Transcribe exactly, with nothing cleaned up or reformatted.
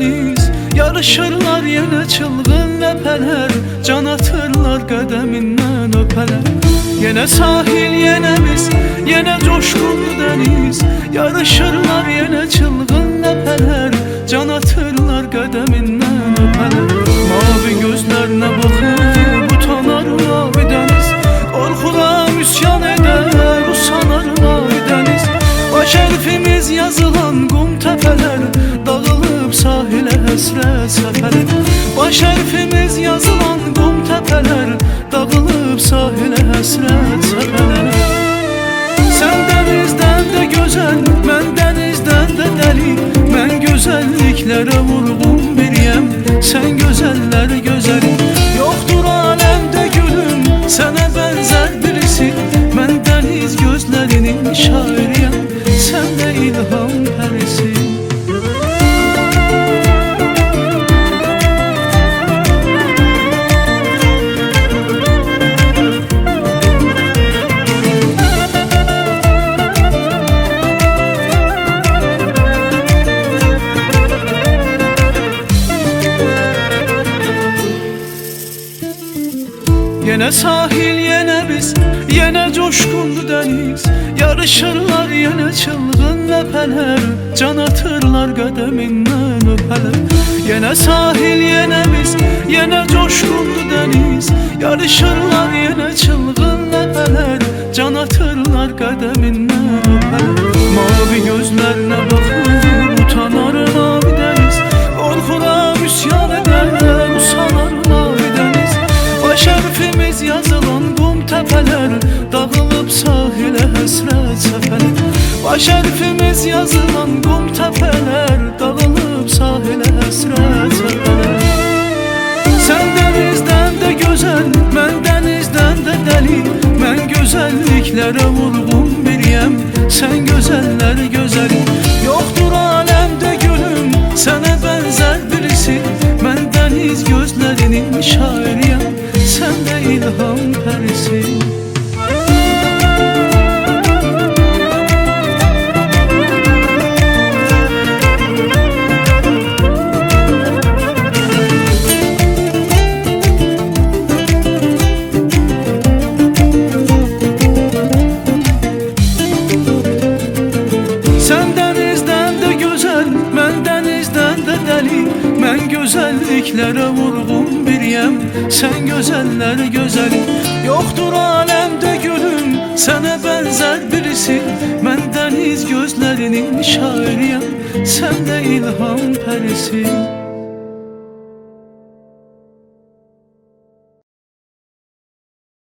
deniz. Yarışırlar yenə çılgın ləpələr, can atırlar qədəmindən öpələr. Yenə sahil, yenə biz, yenə coşqunlu deniz. Yarışırlar yenə çılgın ləpələr, can atırlar qədəmindən öpələr. Mavi gözlərinə baxıb utanar mavi dəniz, qorxuram üsyan edər, usanar mavi dəniz. Baş hərfimiz yazılan qum təpələr, dağılıb sahilə həsrət səfələr. Baş hərfimiz yazılan qum təpələr, dağılıb sahilə həsrət səfələr. Sən dənizdən də gözəl, mən dənizdən də dəli. Mən gözəlliklərə vurğun biriyəm, sən gözəllər gözəli. Yoxdur aləmdə gülüm, sənə bənzər birisi. Mən dəniz gözlərinin şairiyəm, sən də ilham pərisi. Yenə sahil, yenə biz, yenə coşqunlu dəniz. Yarışırlar yenə çılgın ləpələr, can atırlar qədəmindən öpələr. Yenə sahil, yenə biz, yenə coşqunlu dəniz. Yarışırlar yenə çılgın ləpələr, can atırlar qədəmindən öpələr. Mavi gözlərinə baxıb utanar mavi dəniz, qorxuram üsyan edər, usanar mavi dəniz. Baş hərfimiz yazılan qum təpələr, dağılıb sahilə həsrət səfələr. Baş hərfimiz yazılan qum təpələr, dağılıb sahilə həsrət səfələr. Sən dənizdən də gözəl, mən dənizdən də dəli. Mən gözəlliklərə vurğun biriyəm, sən gözəllər gözəli. Yoxdur aləmdə gülüm, sənə bənzər birisi. Mən dəniz gözlərinin şairiyəm, sən də ilham pərisi. Sən dənizdən də gözəl, mən dənizdən də dəli. Mən gözəlliklərə vurğun biriyəm, sən gözəllər gözəli. Yoxdur aləmdə gülüm, sənə bənzər birisi. Mən dəniz gözlərinin şairiyəm, sən də ilham pərisi.